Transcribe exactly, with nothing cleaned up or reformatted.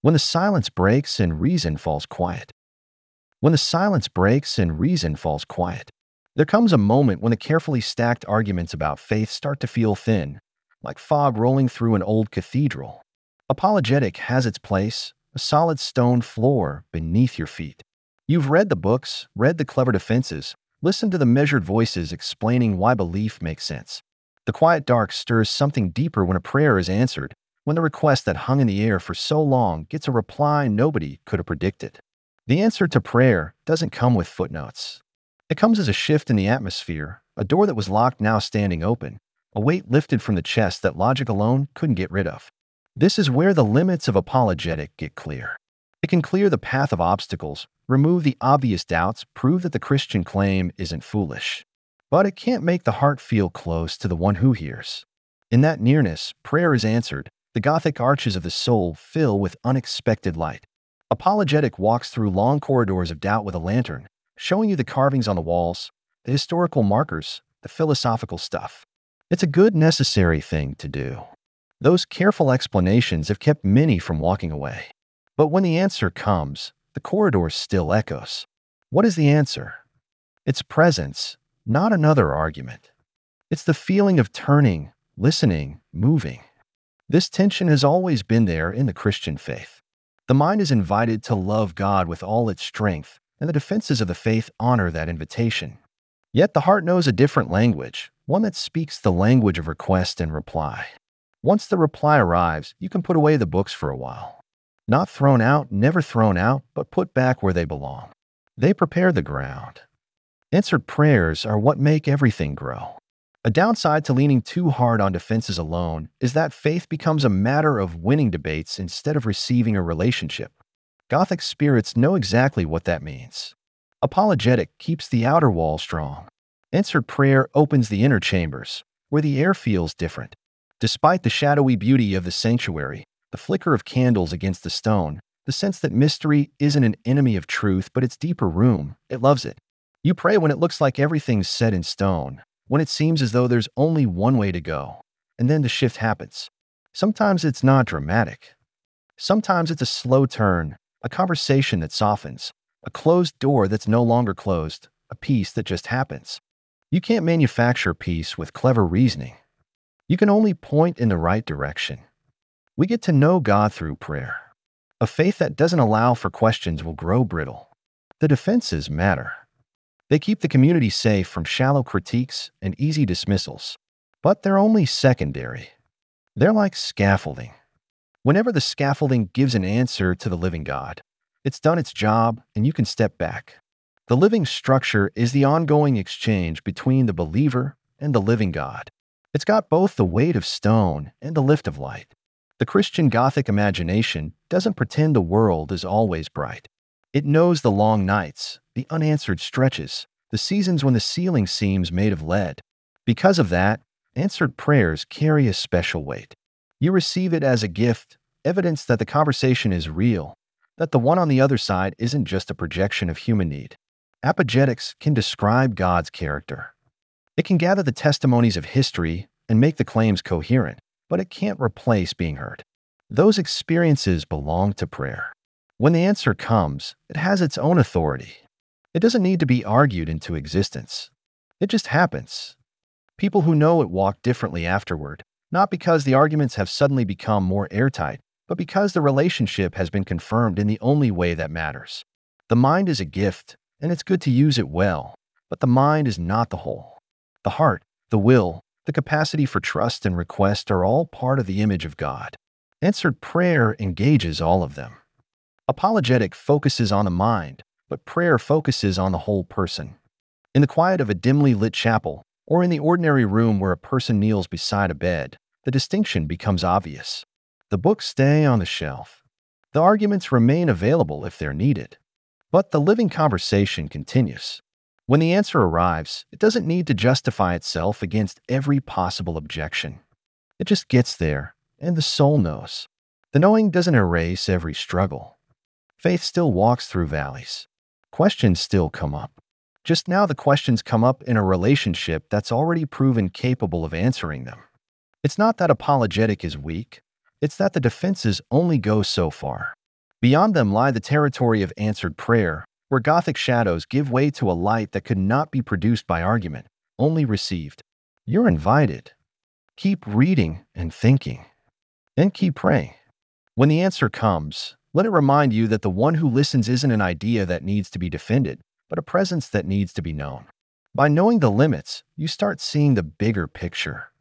When the silence breaks and reason falls quiet. When the silence breaks and reason falls quiet. There comes a moment when the carefully stacked arguments about faith start to feel thin, like fog rolling through an old cathedral. Apologetic has its place, a solid stone floor beneath your feet. You've read the books, read the clever defenses, listened to the measured voices explaining why belief makes sense. The quiet dark stirs something deeper when a prayer is answered, when the request that hung in the air for so long gets a reply nobody could have predicted. The answer to prayer doesn't come with footnotes. It comes as a shift in the atmosphere, a door that was locked now standing open, a weight lifted from the chest that logic alone couldn't get rid of. This is where the limits of apologetic get clear. It can clear the path of obstacles, remove the obvious doubts, prove that the Christian claim isn't foolish. But it can't make the heart feel close to the one who hears. In that nearness, prayer is answered. The Gothic arches of the soul fill with unexpected light. Apologetic walks through long corridors of doubt with a lantern, showing you the carvings on the walls, the historical markers, the philosophical stuff. It's a good, necessary thing to do. Those careful explanations have kept many from walking away. But when the answer comes, the corridor still echoes. What is the answer? It's presence, not another argument. It's the feeling of turning, listening, moving. This tension has always been there in the Christian faith. The mind is invited to love God with all its strength, and the defenses of the faith honor that invitation. Yet the heart knows a different language, one that speaks the language of request and reply. Once the reply arrives, you can put away the books for a while. Not thrown out, never thrown out, but put back where they belong. They prepare the ground. Answered prayers are what make everything grow. A downside to leaning too hard on defenses alone is that faith becomes a matter of winning debates instead of receiving a relationship. Gothic spirits know exactly what that means. Apologetic keeps the outer wall strong. Answered prayer opens the inner chambers, where the air feels different. Despite the shadowy beauty of the sanctuary, the flicker of candles against the stone, the sense that mystery isn't an enemy of truth but its deeper room, it loves it. You pray when it looks like everything's set in stone, when it seems as though there's only one way to go, and then the shift happens. Sometimes it's not dramatic. Sometimes it's a slow turn, a conversation that softens, a closed door that's no longer closed, a peace that just happens. You can't manufacture peace with clever reasoning. You can only point in the right direction. We get to know God through prayer. A faith that doesn't allow for questions will grow brittle. The defenses matter. They keep the community safe from shallow critiques and easy dismissals. But they're only secondary. They're like scaffolding. Whenever the scaffolding gives an answer to the living God, it's done its job and you can step back. The living structure is the ongoing exchange between the believer and the living God. It's got both the weight of stone and the lift of light. The Christian Gothic imagination doesn't pretend the world is always bright. It knows the long nights, the unanswered stretches, the seasons when the ceiling seems made of lead. Because of that, answered prayers carry a special weight. You receive it as a gift, evidence that the conversation is real, that the one on the other side isn't just a projection of human need. Apologetics can describe God's character. It can gather the testimonies of history and make the claims coherent, but it can't replace being heard. Those experiences belong to prayer. When the answer comes, it has its own authority. It doesn't need to be argued into existence. It just happens. People who know it walk differently afterward, not because the arguments have suddenly become more airtight, but because the relationship has been confirmed in the only way that matters. The mind is a gift, and it's good to use it well, but the mind is not the whole. The heart, the will, the capacity for trust and request are all part of the image of God. Answered prayer engages all of them. Apologetic focuses on the mind, but prayer focuses on the whole person. In the quiet of a dimly lit chapel, or in the ordinary room where a person kneels beside a bed, the distinction becomes obvious. The books stay on the shelf. The arguments remain available if they're needed. But the living conversation continues. When the answer arrives, it doesn't need to justify itself against every possible objection. It just gets there, and the soul knows. The knowing doesn't erase every struggle. Faith still walks through valleys. Questions still come up. Just now the questions come up in a relationship that's already proven capable of answering them. It's not that apologetic is weak. It's that the defenses only go so far. Beyond them lie the territory of answered prayer, where Gothic shadows give way to a light that could not be produced by argument, only received. You're invited. Keep reading and thinking, and keep praying. When the answer comes, let it remind you that the one who listens isn't an idea that needs to be defended, but a presence that needs to be known. By knowing the limits, you start seeing the bigger picture.